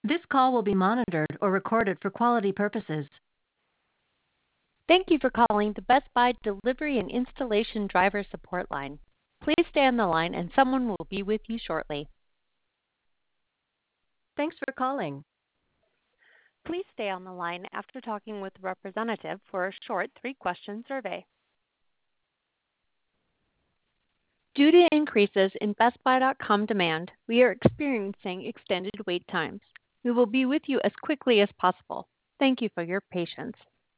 This call will be monitored or recorded for quality purposes. Thank you for calling the Best Buy Delivery and Installation Driver Support Line. Please stay on the line and someone will be with you shortly. Thanks for calling. Please stay on the line after talking with a representative for a short 3-question survey. Due to increases in BestBuy.com demand, we are experiencing extended wait times. We will be with you as quickly as possible. Thank you for your patience.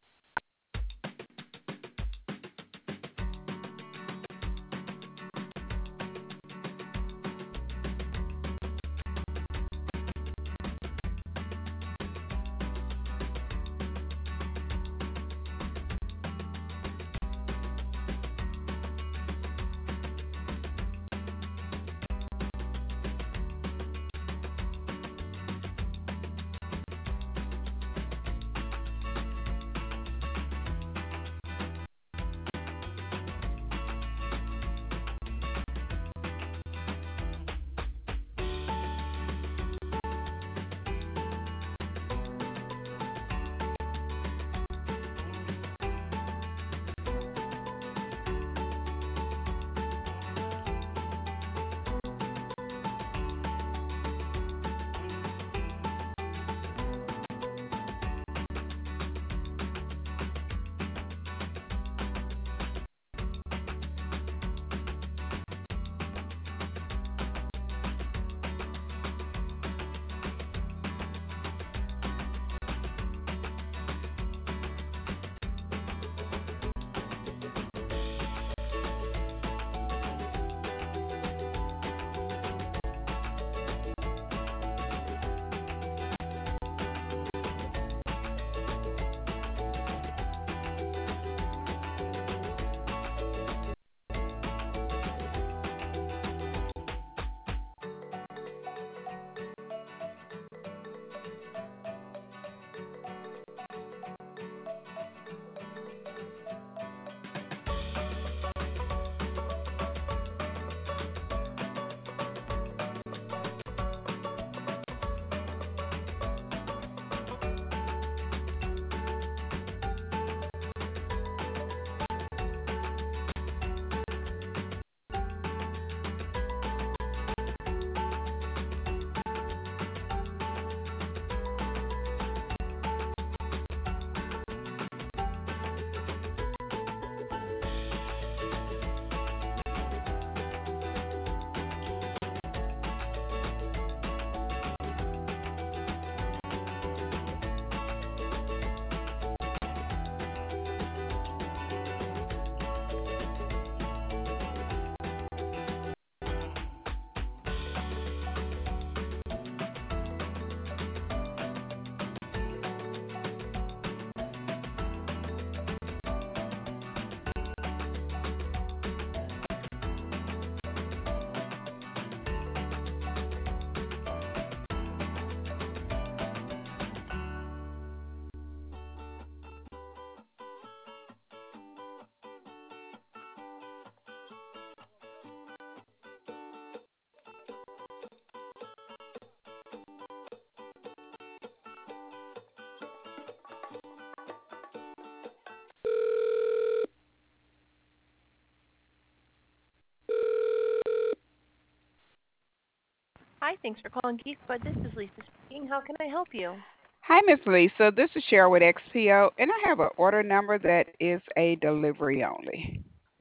Hi, thanks for calling Geek Bud. This is Lisa speaking. How can I help you? Hi, Miss Lisa. This is Cheryl with XPO, and I have an order number that is a delivery only.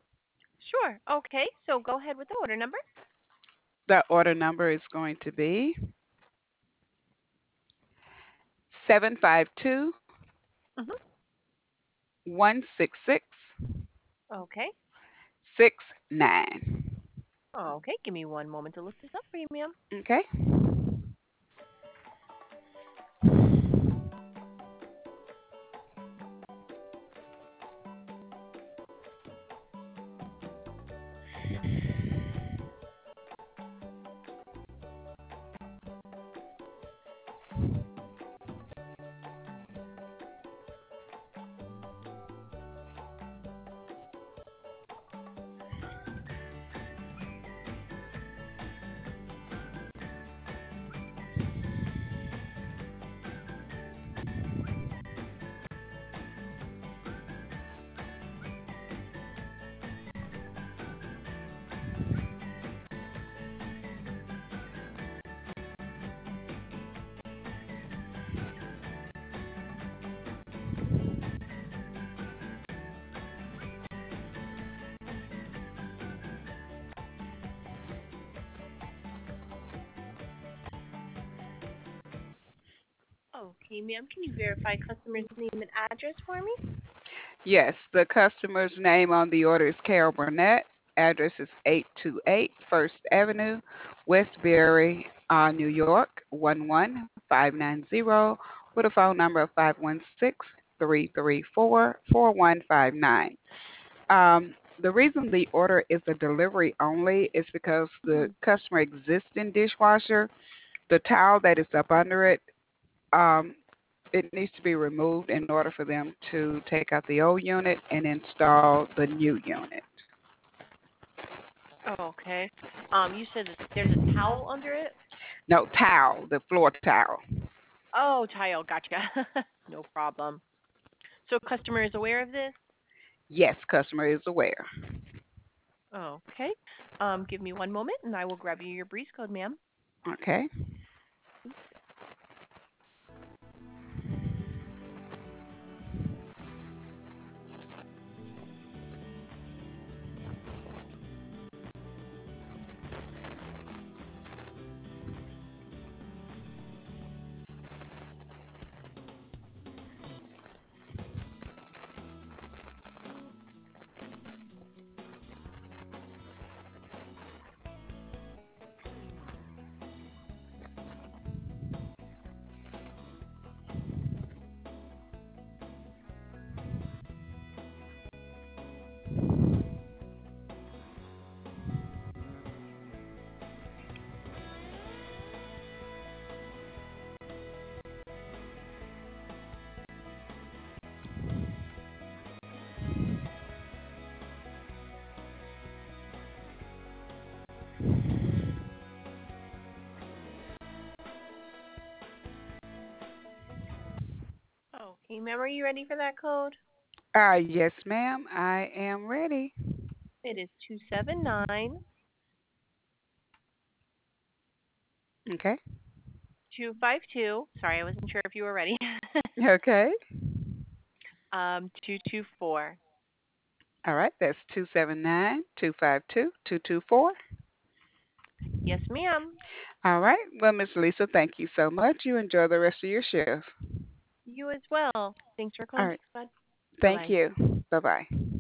Sure. Okay, so go ahead with the order number. The order number is going to be 752 Mm-hmm. 166 Okay. 69. Okay, give me one moment to look this up for you, ma'am. Okay. Okay, ma'am, can you verify customer's name and address for me? Yes, the customer's name on the order is Carol Burnett. Address is 828 First Avenue, Westbury, New York, 11590, with a phone number of 516-334-4159. The reason the order is a delivery only is because the customer existing dishwasher, the towel that is up under it, um, it needs to be removed in order for them to take out the old unit and install the new unit. Oh, okay. You said that there's a towel under it? No, towel, the floor towel. Oh, tile, gotcha. No problem. So customer is aware of this? Yes, customer is aware. Okay. Give me one moment and I will grab you your breeze code, ma'am. Okay. Okay, ma'am, are you ready for that code? Yes, ma'am, I am ready. It is 279 Okay. 252. Sorry, I wasn't sure if you were ready. Okay. 224. All right, that's 279-252-224. Yes, ma'am. All right. Well, Miss Lisa, thank you so much. You enjoy the rest of your shift. You as well. Thanks for All calling right. Geekspot. Bye Thank bye. you. Bye-bye.